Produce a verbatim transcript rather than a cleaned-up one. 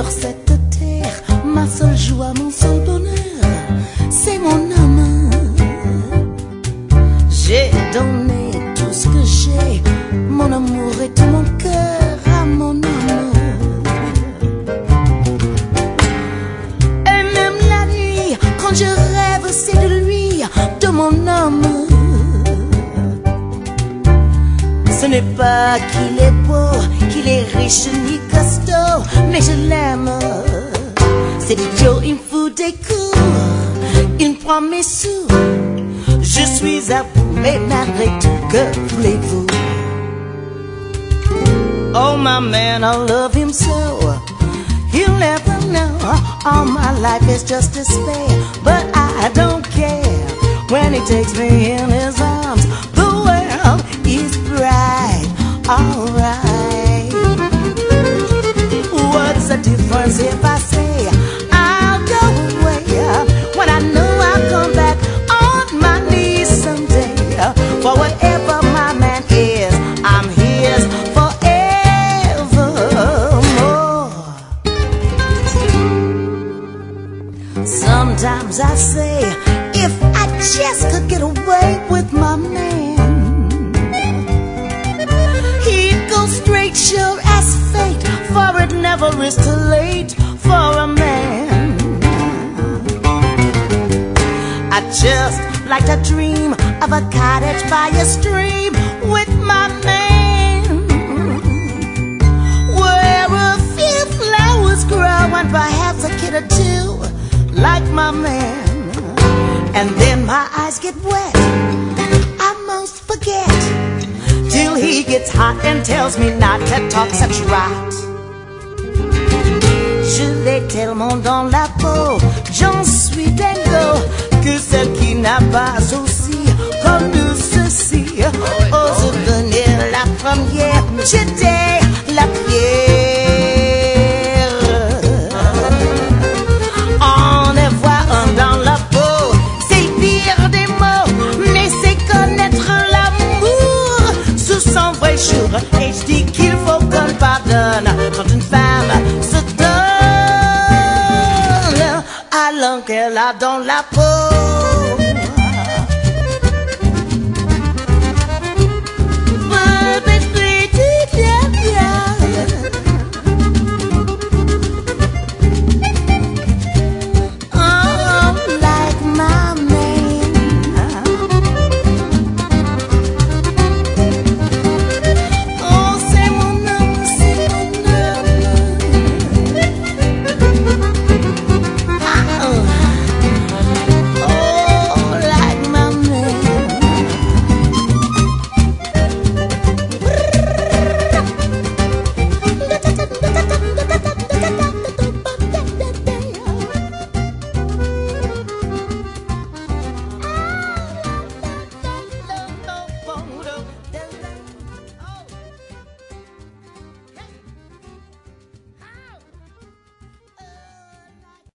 cette terre, ma seule joie, mon seul bonheur, c'est mon homme. J'ai donné tout ce que j'ai, mon amour et tout mon cœur à mon homme. Et même la nuit, quand je rêve, c'est de lui, de mon homme. Ce n'est pas qu'il est beau, qu'il est riche ni costaud, mais je l'aime. C'est idiot, il me fout des coups, il me prend mes sous. Je suis à vous, mais malgré tout, que voulez-vous? Oh my man, I love him so. He'll never know, all my life is just despair. But I don't care, when he takes me in his arms, the world is bright, alright. What's the difference if I say I'll go away, when I know I'll come back on my knees someday? For whatever my man is, I'm his forevermore. Sometimes I say, if I just could get away with my man, he'd go straight, sure as fate, for it never is too late for a man. I just like to dream of a cottage by a stream with my man, where a few flowers grow and perhaps a kid or two like my man. And then my eyes get wet, I most forget, till he gets hot and tells me not to talk such rot. Je l'ai tellement dans la peau, j'en suis dingo, que celle qui n'a pas aussi comme nous ceci ose venir la première, jeter la pierre. En avoir un dans la peau, c'est dire des mots, mais c'est connaître l'amour sous son vrai jour. Et je dis qu'il faut qu'on pardonne quand une femme se donne alors qu'elle a dans la peau.